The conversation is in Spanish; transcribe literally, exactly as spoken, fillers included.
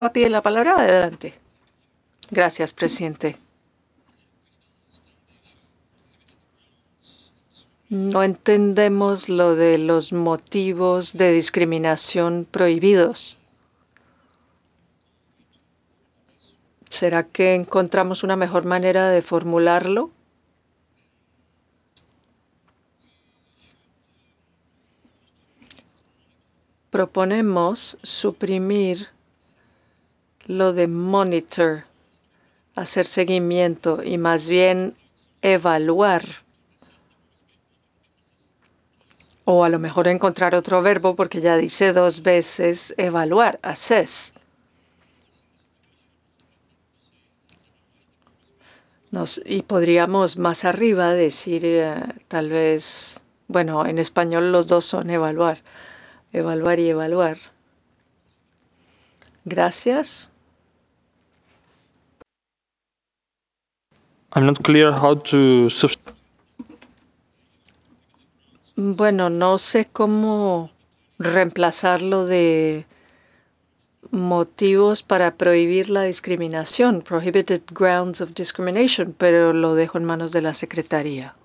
Pide la palabra. Adelante. Gracias, presidente. No entendemos lo de los motivos de discriminación prohibidos. ¿Será que encontramos una mejor manera de formularlo? Proponemos suprimir lo de monitor, hacer seguimiento y más bien evaluar. O a lo mejor encontrar otro verbo porque ya dice dos veces evaluar, assess. Nos, y podríamos más arriba decir eh, tal vez, bueno, en español los dos son evaluar, evaluar y evaluar. Gracias. I'm not clear how to substitute. Bueno, no sé cómo reemplazarlo de motivos para prohibir la discriminación, prohibited grounds of discrimination, pero lo dejo en manos de la Secretaría.